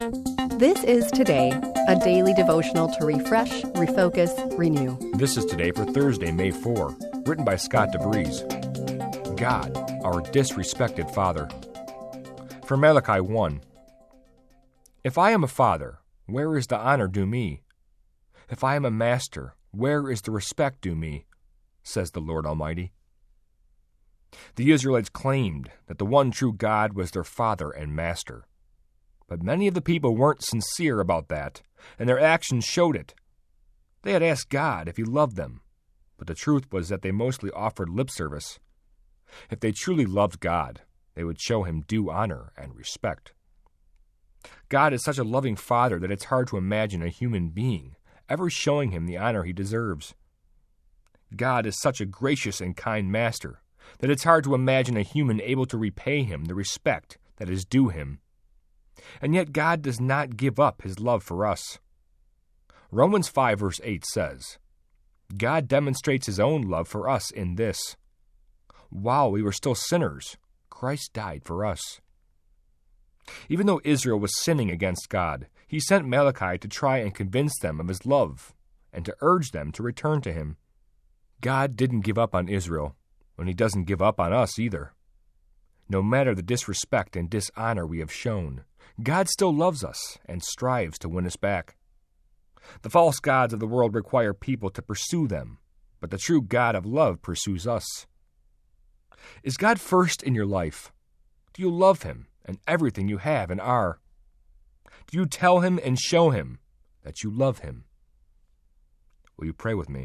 This is Today, a daily devotional to refresh, refocus, renew. This is Today for Thursday, May 4, written by Scott DeVries. God, our disrespected Father. From Malachi 1. If I am a father, where is the honor due me? If I am a master, where is the respect due me? Says the Lord Almighty. The Israelites claimed that the one true God was their father and master. But many of the people weren't sincere about that, and their actions showed it. They had asked God if He loved them, but the truth was that they mostly offered lip service. If they truly loved God, they would show Him due honor and respect. God is such a loving Father that it's hard to imagine a human being ever showing Him the honor He deserves. God is such a gracious and kind Master that it's hard to imagine a human able to repay Him the respect that is due Him. And yet God does not give up His love for us. Romans 5 verse 8 says, God demonstrates His own love for us in this: while we were still sinners, Christ died for us. Even though Israel was sinning against God, He sent Malachi to try and convince them of His love and to urge them to return to Him. God didn't give up on Israel, and He doesn't give up on us either. No matter the disrespect and dishonor we have shown, God still loves us and strives to win us back. The false gods of the world require people to pursue them, but the true God of love pursues us. Is God first in your life? Do you love Him and everything you have and are? Do you tell Him and show Him that you love Him? Will you pray with me?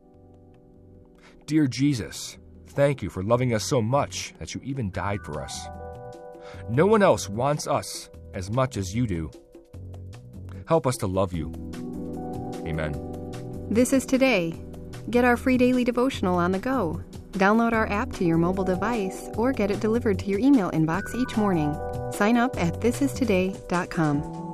Dear Jesus, thank You for loving us so much that You even died for us. No one else wants us as much as You do. Help us to love You. Amen. This is Today. Get our free daily devotional on the go. Download our app to your mobile device or get it delivered to your email inbox each morning. Sign up at thisistoday.com.